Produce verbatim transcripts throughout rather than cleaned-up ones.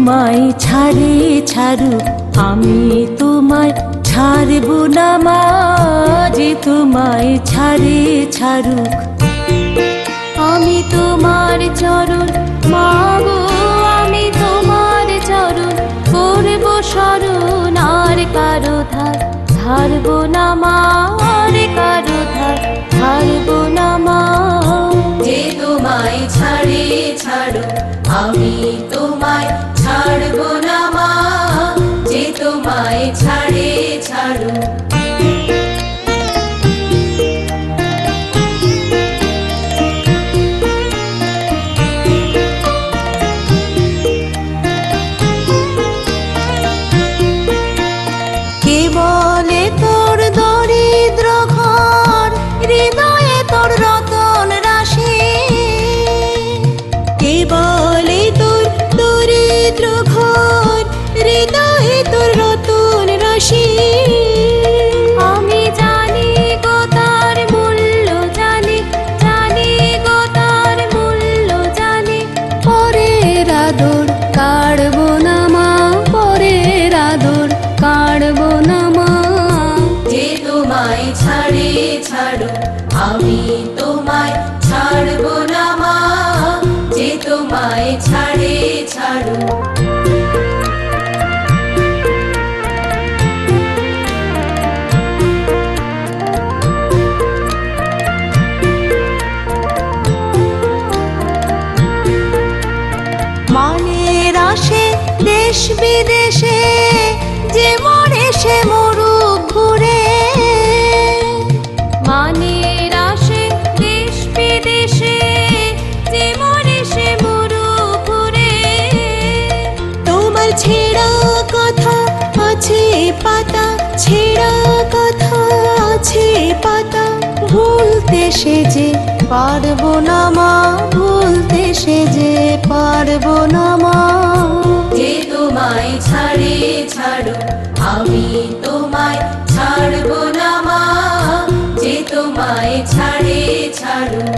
তোমায় ছাড়ে ছাড়ুক আমি তোমায় ছাড়ব না মা, যে তোমায় ছাড়ে ছাড়ুক। আমি তোমার চরণ মাগো, আমি তোমার চরণ করব শরণ, আর কারো ধার ছাড়ব না মা, আর কারো ধার ছাড়ব না মা। যে তোমায় ছাড়ে ছাড়ুক আমি তোমায় ছাড়ব না মা, যে তোমায় ছাড়ে ছাড়ুক। কে বলে তোর দরিদ্র ঘর, হৃদয়ে তোর রতন রাশি? কে বলে তোর দরিদ্র ঘর, হৃদয়ে তোর রতন রাশি? আমি জানি গো তার মূল্য জানি, জানি গো তার মূল্য জানি। পরের আদর কাড়ব না মা, পরের আদর কাড়ব না মা। যে তোমায় ছাড়ে ছাড়ুক আমি তোমায় ছাড়ব না মা, যে তোমায় ছাড়ে ছাড়ুক। মানের আসে দেশ বিদেশে, যে মরে সে মরুক ঘুরে। মানের আসে দেশ বিদেশে, যে মরে সে মরুক ঘুরে। তোমার ছেঁড়া কথা আছে পাতা, ছেঁড়া কথা আছে পাতা, ভুলতে সে যে পারব না মা, ভুলতে সে যে পারব না মা। যে তোমায় ছাড়ে ছাড়ুক আমি তোমায় ছাড়ব না মা, যে তোমায় ছাড়ে ছাড়ুক।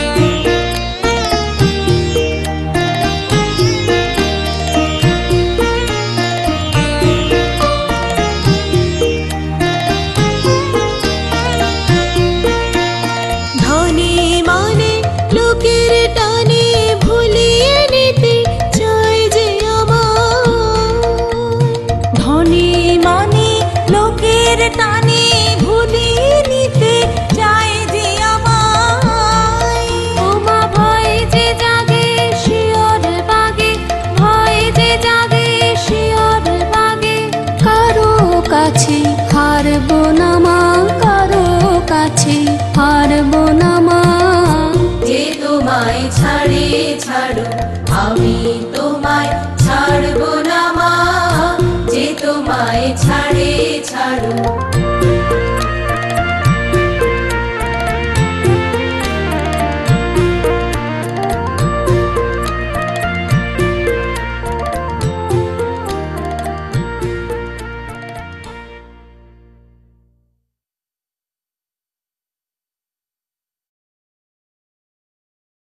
ধনী মানে লোকের টানে ভুলিয়ে নিতে চায় যে আমার, ধনী মানে লোকের টানে ভুলিয়ে নিতে চায় যে আমায়। ওমা ভয় যে জাগে শিয়র বাগে, ভয় যে জাগে শিয়র বাগে। কারো কাছে হারব না মা, কারো কাছে হারব না মা। যে তোমায় ছাড়ে ছাড়ুক আমি তোমায় ছাড়ব না মা, যে তোমায় ছাড়ে ছাড়ুক।